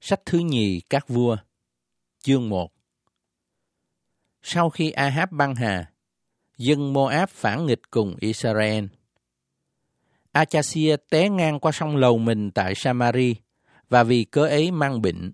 Sách thứ nhì các vua, chương 1. Sau khi Ahab băng hà, dân Moab phản nghịch cùng Israel. Achazia té ngang qua sông lầu mình tại Samari, và vì cớ ấy mang bệnh.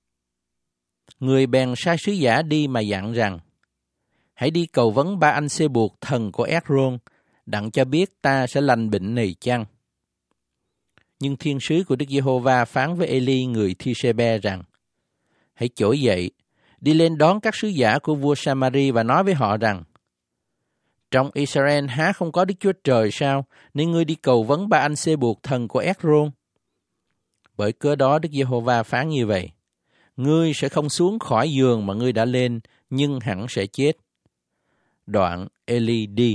Người bèn sai sứ giả đi mà dặn rằng, hãy đi cầu vấn Ba Anh Xê Buộc thần của Ét-rôn, đặng cho biết ta sẽ lành bệnh này chăng. Nhưng thiên sứ của Đức Giê-hô-va phán với Ê-li người Thi-sê-be rằng, hãy trỗi dậy, đi lên đón các sứ giả của vua Samari và nói với họ rằng, trong Israel há không có Đức Chúa Trời sao, nên ngươi đi cầu vấn Ba Anh Xê Buộc thần của Ét-rôn. Bởi cớ đó Đức Giê-hô-va phán như vậy, ngươi sẽ không xuống khỏi giường mà ngươi đã lên, nhưng hẳn sẽ chết. Đoạn Ê-li đi.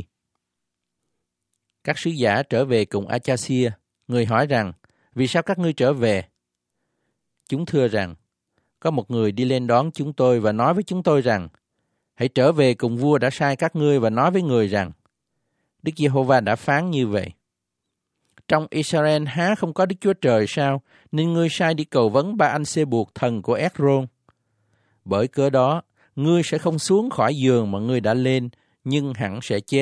Các sứ giả trở về cùng Achazia, người hỏi rằng, vì sao các ngươi trở về? Chúng thưa rằng, có một người đi lên đón chúng tôi và nói với chúng tôi rằng, hãy trở về cùng vua đã sai các ngươi và nói với người rằng, Đức Giê-hô-va đã phán như vậy. Trong Israel há không có Đức Chúa Trời sao, nên ngươi sai đi cầu vấn Ba Anh Xê Buộc thần của Ét-rôn. Bởi cớ đó, ngươi sẽ không xuống khỏi giường mà ngươi đã lên, nhưng hẳn sẽ chết.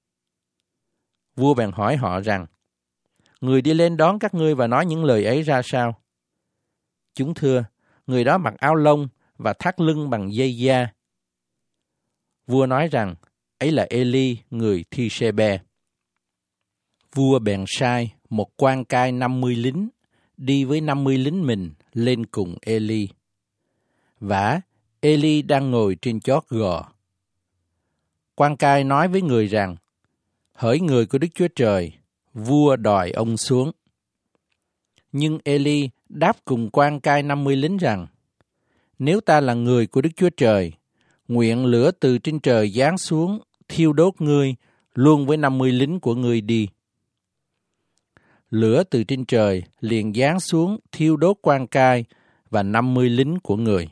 Vua bèn hỏi họ rằng, người đi lên đón các ngươi và nói những lời ấy ra sao? Chúng thưa, người đó mặc áo lông và thắt lưng bằng dây da. Vua nói rằng, ấy là Ê-li người Thi-sê-be. Vua bèn sai một quan cai 50 lính đi với 50 lính mình lên cùng Ê-li. Vả, Ê-li đang ngồi trên chót gò. Quan cai nói với người rằng, hỡi người của Đức Chúa Trời, vua đòi ông xuống. Nhưng Ê-li đáp cùng quan cai 50 lính rằng, nếu ta là người của Đức Chúa Trời, nguyện lửa từ trên trời giáng xuống, thiêu đốt ngươi, luôn với 50 lính của ngươi đi. Lửa từ trên trời liền giáng xuống, thiêu đốt quan cai và 50 lính của người.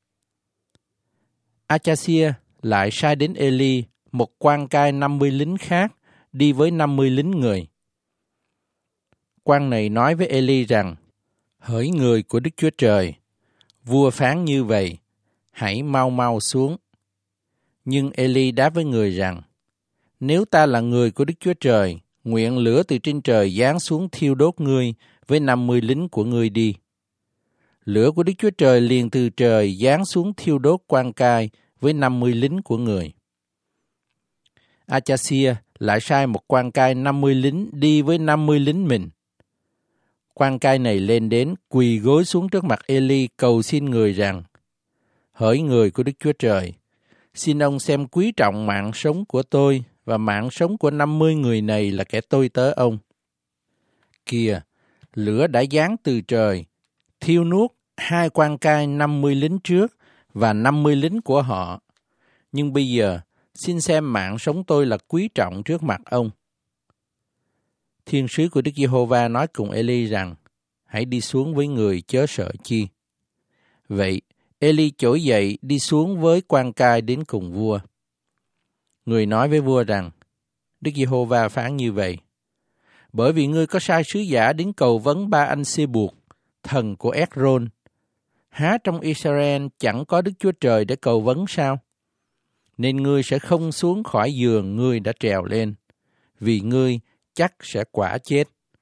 Achazia lại sai đến Ê-li một quan cai 50 lính khác đi với 50 lính người. Quan này nói với Ê-li rằng, hỡi người của Đức Chúa Trời, vua phán như vậy, hãy mau mau xuống. Nhưng Ê-li đáp với người rằng, nếu ta là người của Đức Chúa Trời, nguyện lửa từ trên trời giáng xuống thiêu đốt ngươi với 50 lính của ngươi đi. Lửa của Đức Chúa Trời liền từ trời giáng xuống thiêu đốt quan cai với 50 lính của người. Achazia lại sai một quan cai 50 lính đi với 50 lính mình. Quan cai này lên đến quỳ gối xuống trước mặt Ê-li cầu xin người rằng, hỡi người của Đức Chúa Trời, xin ông xem quý trọng mạng sống của tôi và mạng sống của 50 người này là kẻ tôi tớ ông. Kìa, lửa đã giáng từ trời, thiêu nuốt hai quan cai 50 lính trước và 50 lính của họ. Nhưng bây giờ, xin xem mạng sống tôi là quý trọng trước mặt ông. Thiên sứ của Đức Giê-hô-va nói cùng Ê-li rằng, hãy đi xuống với người chớ sợ chi. Vậy, Ê-li trỗi dậy đi xuống với quan cai đến cùng vua. Người nói với vua rằng, Đức Giê-hô-va phán như vậy, bởi vì ngươi có sai sứ giả đến cầu vấn Ba Anh Xê Buộc, thần của Ét-rôn, há trong Israel chẳng có Đức Chúa Trời để cầu vấn sao? Nên ngươi sẽ không xuống khỏi giường ngươi đã trèo lên, vì ngươi chắc sẽ quả chết.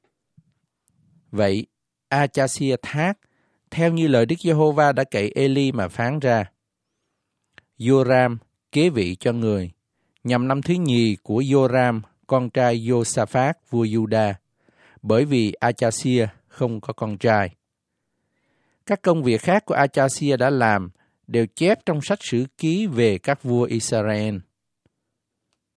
Vậy, Achazia thác, theo như lời Đức Giê-hô-va đã cậy Ê-li mà phán ra. Joram kế vị cho người, nhằm năm thứ nhì của Joram, con trai Josaphat, vua Juda, bởi vì Achazia không có con trai. Các công việc khác của Achazia đã làm đều chép trong sách sử ký về các vua Israel.